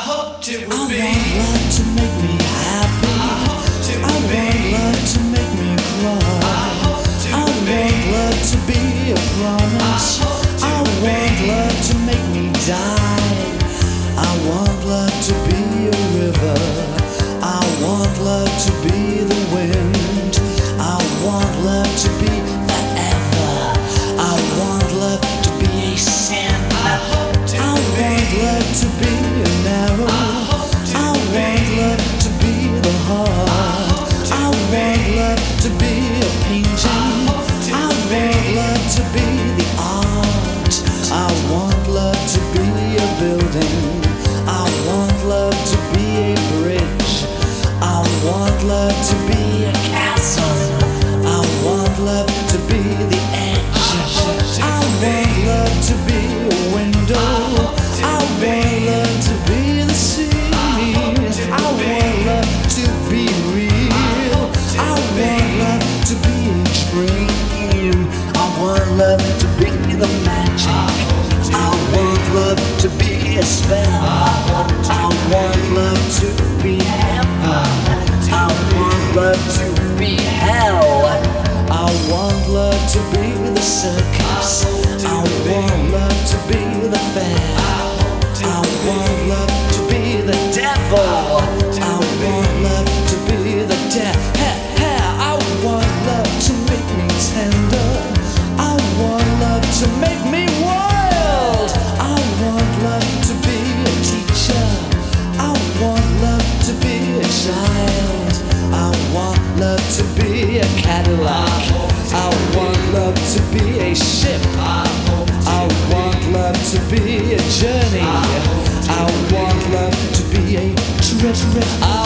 hoped it would I be. want love to make me happy. I hoped it I would be. want love to make me cry. I hoped it I would be. want love to be a promise. I hoped it I would be. want love to make me die. I want love to be a river. I want love to be the wind. I want love to be forever. I want love to be a sin. I hoped it I would be. want love to be an arrow. I hoped it I would be. want love to be the heart. I want love to be a painting. I want love to be the art. I want love to be a building. I want love to be a bridge. I want love to be a castle. I want love to be the edge. I want love to be a window. I want love to be the sea. I want love to be real. I want love to be a dream. I want love to be the magic. I want love to be a spell. I want love to be heaven. I want love to be hell. I want love to be the circus. I want love to be the fair. I want love to be the devil. I want love to be the devil. I want love to make me tender. I want love to make me wild. I want love to be a teacher. I want love to be a child. I want love to be a Cadillac. I want love to be a ship. I want love to be a journey. I want love to be a trip.